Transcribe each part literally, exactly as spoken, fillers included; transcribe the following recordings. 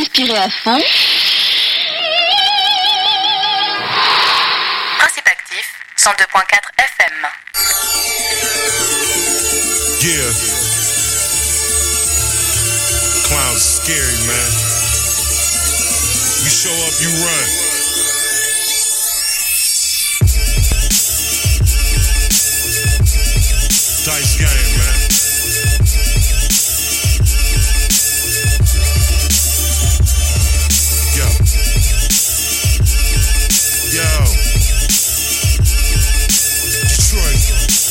Respirez à fond. Principe actif, cent deux point quatre F M. Yeah. Clowns are scary, man. You show up, you run. Dice game, man. Yo. Yo. Detroit.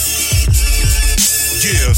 Yeah.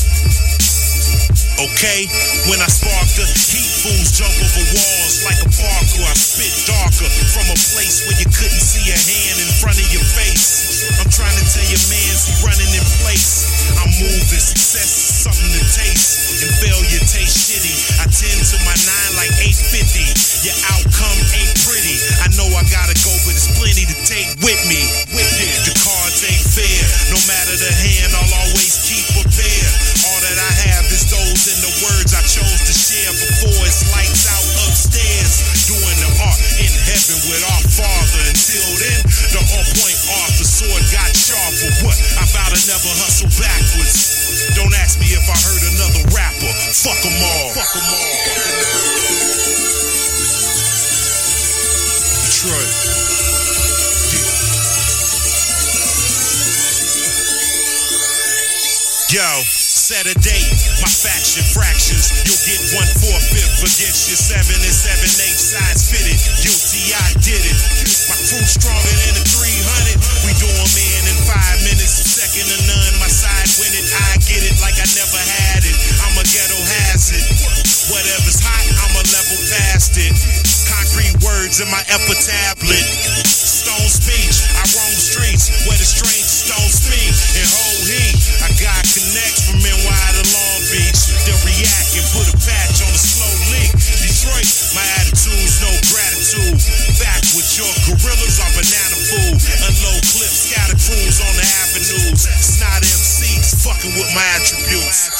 Okay, when I spark the heat, fools jump over walls like a Parker. I spit darker from a place where you couldn't see a hand in front of your face. I'm trying to tell your mans he running in place. I'm moving, success is something to taste, and failure tastes shitty. I tend to my nine like eight fifty. Your outcome ain't pretty. I know I gotta go, but it's plenty to take with me. With it, the cards ain't fair. No matter the hand, I'll always keep prepared. All that I have is those in the words I chose to share before it's lights out upstairs. Doing the art in heaven with our Father. Until then, the on-point Arthur sword got sharper. What? I vow to never hustle backwards. Don't ask me if I heard another rapper. Fuck them all. Fuck them all. Detroit. Yo, set a date, my faction fractions. You'll get one four-fifth against your seven and seven eighths sides fitted. Guilty, I did it. My crew stronger than a three hundred. We do 'em in in five minutes, second to none. My side win it, I get it like I never had it. I'm a ghetto hazard. Whatever's hot, I'ma level past it. Concrete words in my epitaplet. Stone speech, I roam streets where the strangers don't speak. And whole heat, I got connects from N Y to Long Beach. They'll react and put a patch on a slow leak. Detroit, my attitude's no gratitude. Back with your gorillas on banana food. Unload clips, scatter crews on the avenues. Snot M Cs fucking with my attributes.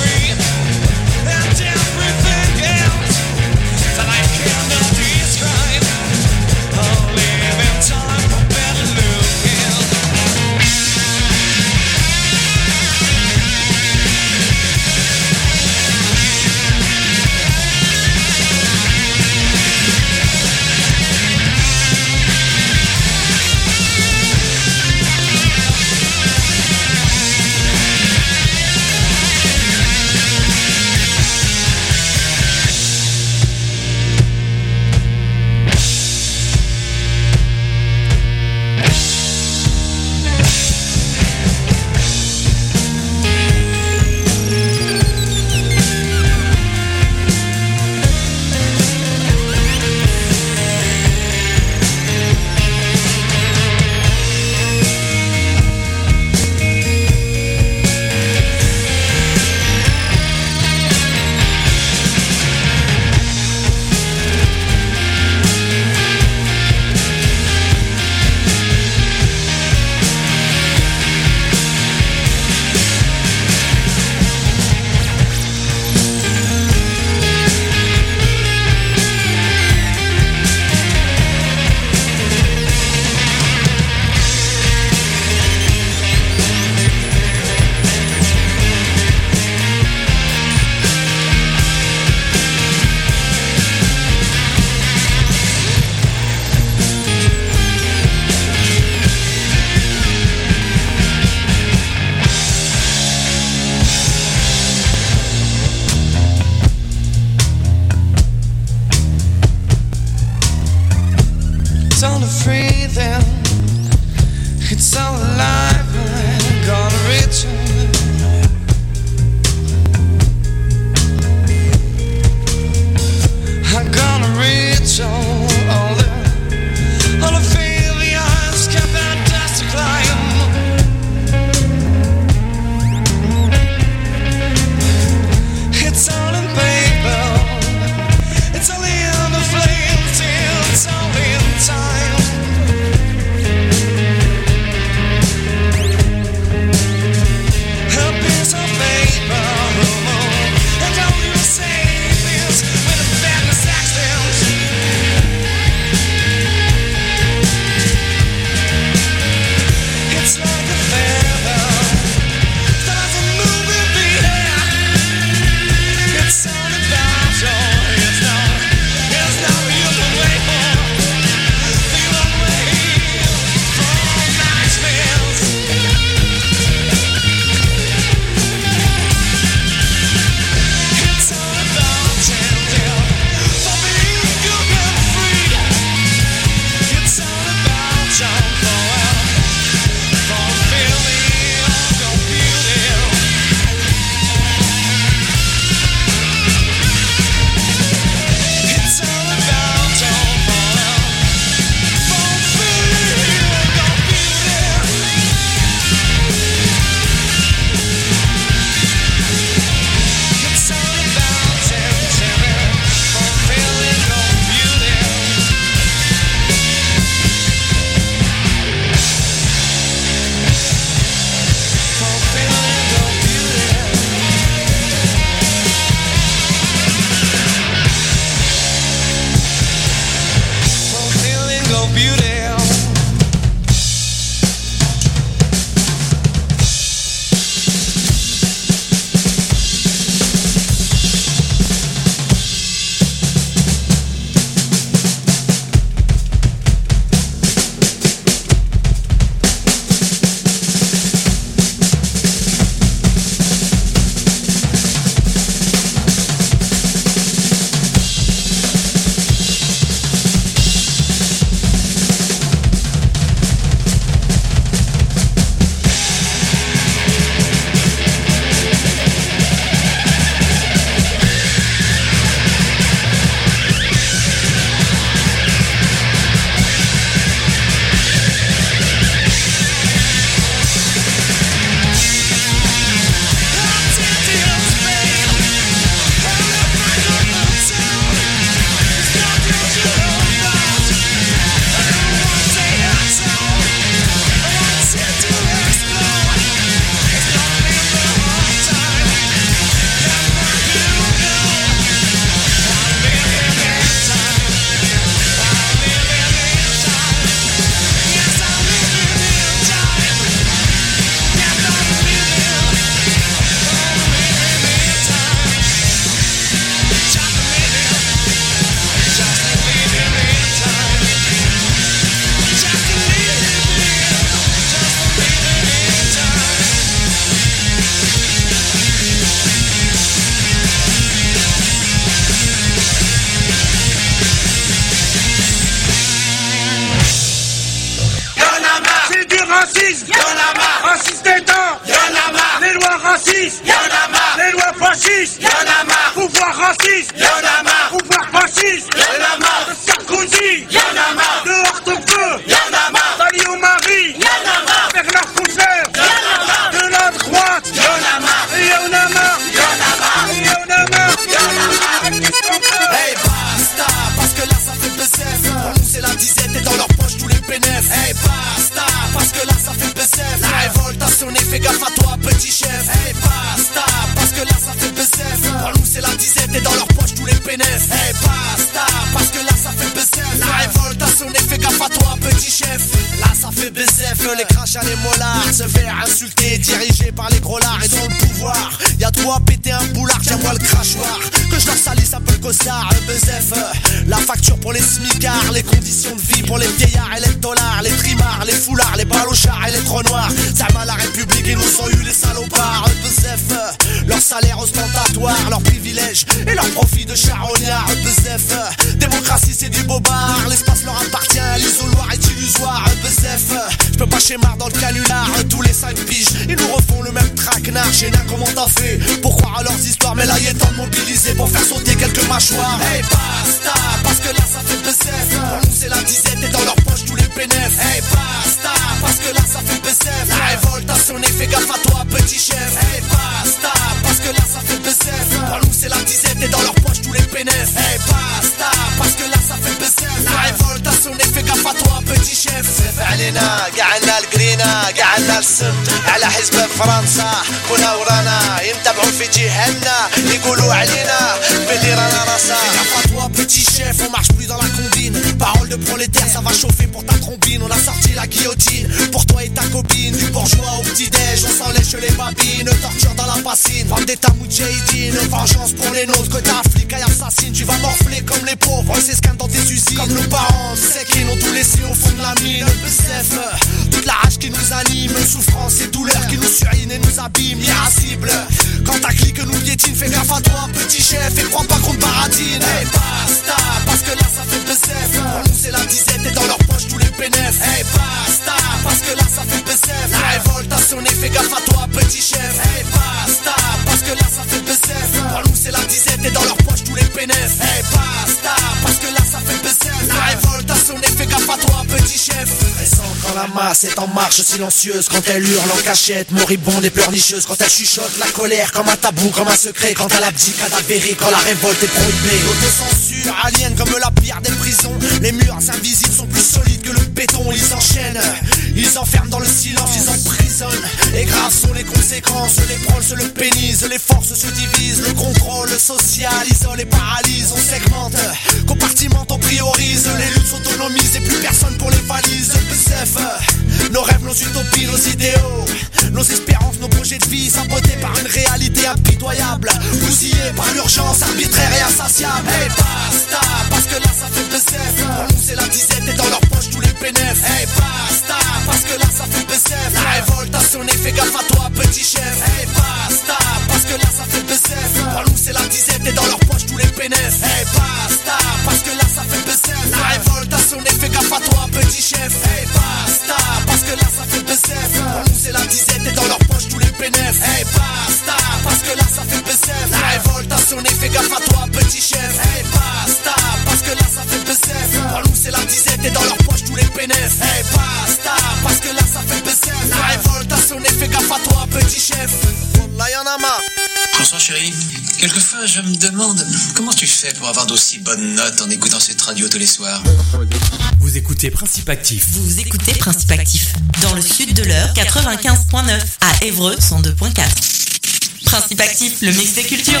fascistes, y'en a marre. Les lois fascistes, y'en a marre. Pouvoir raciste, y'en a marre. Pouvoir fasciste, y'en a marre. De Sarkozy, y'en a marre. De Hortefeux, y'en a marre. Dali Omari, y'en a marre. Bernard Kouchner, y'en a marre. De la droite, y'en a marre. Y'en a marre, y'en a marre. Y'en a marre, y'en a marre. Hey basta, parce que là ça fait bzef. Pour nous c'est la disette et dans leur poche tous les bénéfices. Hey basta, parce que là ça fait bzef. La révolte a sonné, fais gaffe à toi petit chef. Hey basta, parce que là ça fait bzef. Pour nous c'est la disette et dans leur poche tous les bénéfices. Hey basta, parce que là ça fait bzef. La révolte a sonné, fais gaffe à toi petit chef. Là ça fait bzef, les crachats, les mollards. Se faire insulter, dirigé par les gros lards. Ils ont le pouvoir, y'a de quoi péter un boulard. Tiens-moi le crachoir, que je leur salisse un peu le costard. Le bzef, la facture pour les smicards. Les conditions de vie pour les vieillards et les dollars. Les trimards, les foulards, les balochards et les trous noirs. Ça m'a la République, ils nous ont eu les salopards. Le bzef, leur salaire ostentatoire, leurs privilèges et leurs profits de charognards. Le bzef, démocratie c'est du bobard. L'espace leur appartient, l'isoloir est illusoire. Le bzef, je peux pas schémar dans le canular. Tous les cinq piges, ils nous refont le même traquenard. J'ai rien comment t'as fait pour croire à leurs histoires. Mais là il est temps de mobiliser pour faire sauter quelques mâchoires. Hey basta, parce que là ça fait bzef. Pour nous c'est la disette et dans leur poche tous les bénéfices. Hey basta, parce que là ça fait bzef. La révolte a sonné, fais gaffe à toi petit chef. Hey basta, parce que là ça fait bzef. Pour nous c'est la disette et dans leur poche tous les bénéfices. Hey basta, parce que là ça fait bzef. La révolte a sonné, fais gaffe à toi petit chef. بزاف علينا قعدنا القرينا قعدنا السم على حزب فرنسا كنا ورانا ينتبعوا في جهنم يقولوا علينا باللي رانا راسا. Gaffe à toi petit chef, on marche plus dans la combine. Parole de prolétaire, ça va chauffer pour ta trombine. On a sorti la guillotine pour toi et ta copine. Du bourgeois au petit-déj, on s'en lèche les babines. Torture dans la bassine, femme d'état moudjahidine. Vengeance pour les nôtres, que t'as flic et assassine. Tu vas morfler comme les pauvres, on s'escane dans tes usines. Comme nos parents, c'est qu'ils n'ont tout laissé au fond de la mine. Le bzef, toute la rage qui nous anime. Souffrance et douleur qui nous surinent et nous abîment. Irascible, quand ta clique nous piétine. Fais gaffe à toi petit chef et crois pas qu'on te baratine. Hey basta, parce que là ça fait bzef. Pour nous c'est la disette et dans leur poche tous les bénéfices. Hey basta, parce que là ça fait bzef. La révolte a sonné, fais gaffe à toi petit chef. Hey basta, parce que là ça fait bzef. Pour nous c'est la disette et dans leur poche tous les bénéfices. Hey basta, parce que là ça fait bzef. La révolte a sonné, fais gaffe à toi petit chef. Elle sent quand la masse est en marche silencieuse. Quand elle hurle en cachette, moribonde et pleurnicheuse. Quand elle chuchote la colère comme un tabou, comme un secret. Quand elle abdique, cadavérée, quand la révolte est prohibée. L'autocensure aliène comme la pire des prisons. Les murs invisibles sont plus solides que le béton. Ils enchaînent, ils enferment dans le silence, ils emprisonnent. Et graves sont les conséquences. Les proles se le pénisent, les forces se divisent. Le contrôle social isole et paralyse. On segmente, compartimente, on priorise. Les luttes s'autonomisent et plus personne pour les valises. Le bzef, nos rêves, nos utopies, nos idéaux, nos espérances, nos projets de vie sabotés par une réalité impitoyable, bousillés par l'urgence arbitraire et insatiable. Hey basta, parce que là ça fait bzef. Pour nous c'est la disette et dans leur poche tous les bénéfices. Hey basta, parce que là ça fait bzef. La révolte a sonné, fais gaffe à toi petit chef. Hey basta, parce que là ça fait bzef. Pour nous c'est la disette et dans leur poche tous les bénéfices. Hey basta, parce que là ça fait bzef. La révolte a sonné, fais gaffe à toi petit chef. Hey basta, parce que là ça fait bzef. Pour nous c'est la disette et dans leur poche tous les bénéfices. Hey basta, parce que là ça fait bzef. La révolte a sonné, fais gaffe à toi petit chef. Hey basta, parce que là ça fait bzef. Pour nous c'est la disette et dans leur poche tous les bénéfices. Hey basta, parce que là ça fait bzef. La révolte a sonné, fais gaffe à toi petit chef. Wallah y'en a marre. François chéri, quelquefois je me demande comment tu fais pour avoir d'aussi bonnes notes en écoutant cette radio tous les soirs. Vous écoutez Principe Actif. Vous écoutez Principe Actif dans le sud de l'heure, quatre-vingt-quinze virgule neuf à Évreux, cent deux virgule quatre. Principe Actif, le mix des cultures.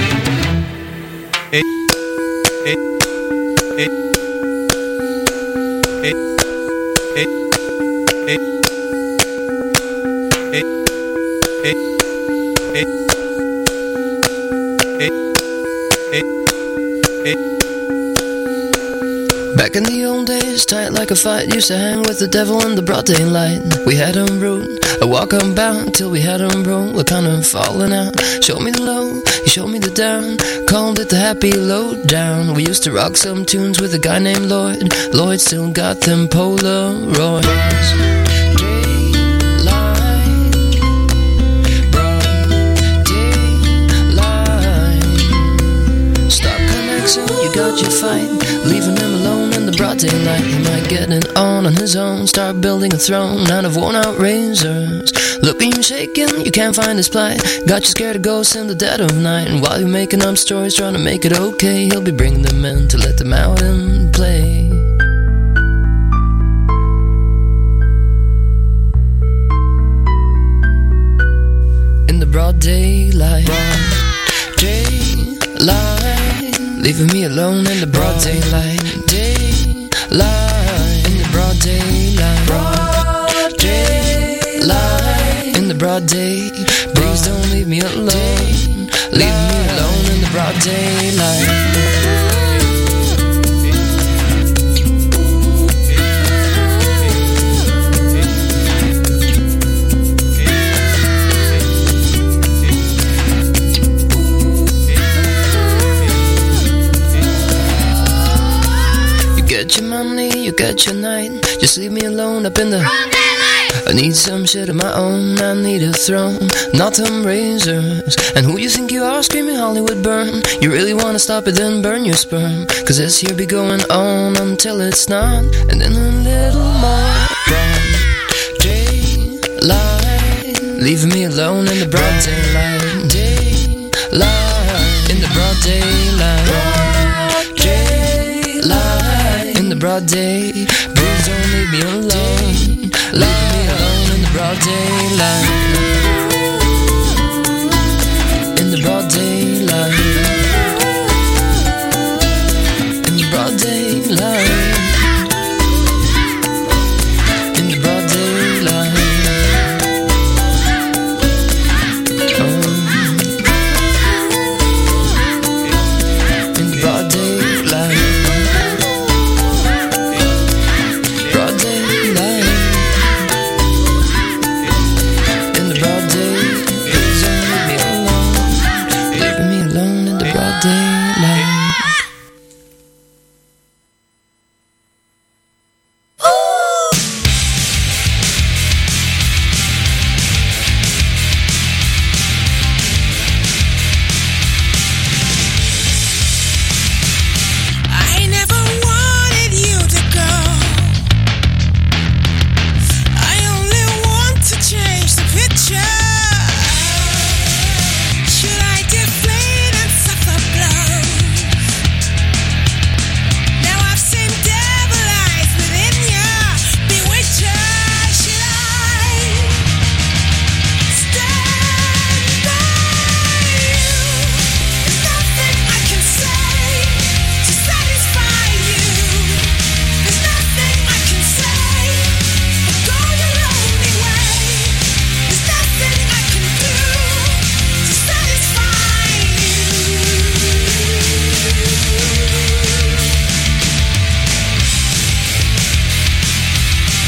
Et et et et et et et et et et et Back in the old days, tight like a fight, used to hang with the devil in the broad daylight. We had him rude, I walk unbound till we had him broke. We're kind of falling out. Show me the low, you showed me the down. Called it the happy low down. We used to rock some tunes with a guy named Lloyd. Lloyd still got them Polaroids. Daylight, broad got you fight, leaving him alone in the broad daylight. He might get it on on his own, start building a throne out of worn out razors. Look at you shaking, you can't find his plight, got you scared of ghosts in the dead of night. And while you're making up stories trying to make it okay, he'll be bringing them in to let them out and play. In the broad daylight, broad daylight, leaving me alone in the broad daylight. Daylight, in the broad daylight. Broad daylight, in the broad day. Please don't leave me alone. Leave me alone in the broad daylight. Get your money, you get your night, just leave me alone up in the I need some shit of my own, I need a throne, not them razors. And who you think you are, screaming Hollywood burn? You really wanna stop it, then burn your sperm, cause this here be going on until it's not. And then a little more broad daylight, leaving me alone in the broad daylight. Daylight, in the broad daylight. Broad daylight, in the broad day. Please don't leave me alone. Leave me alone in the broad daylight. In the broad daylight. In the broad daylight. In the broad daylight. Oh. In the broad daylight.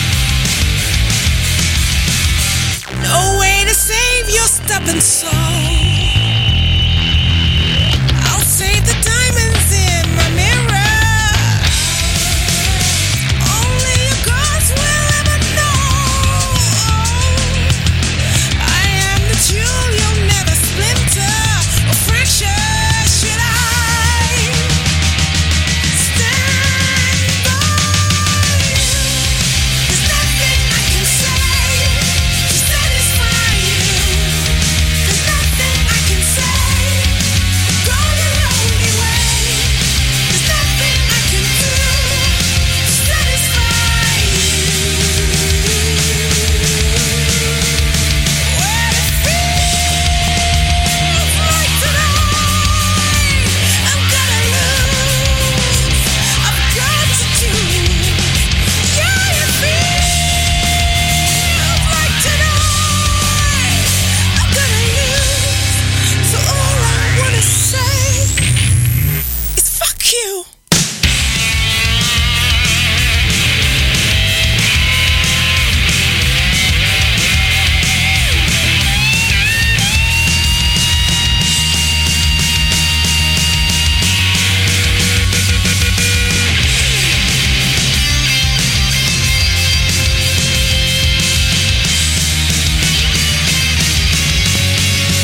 Stubborn soul.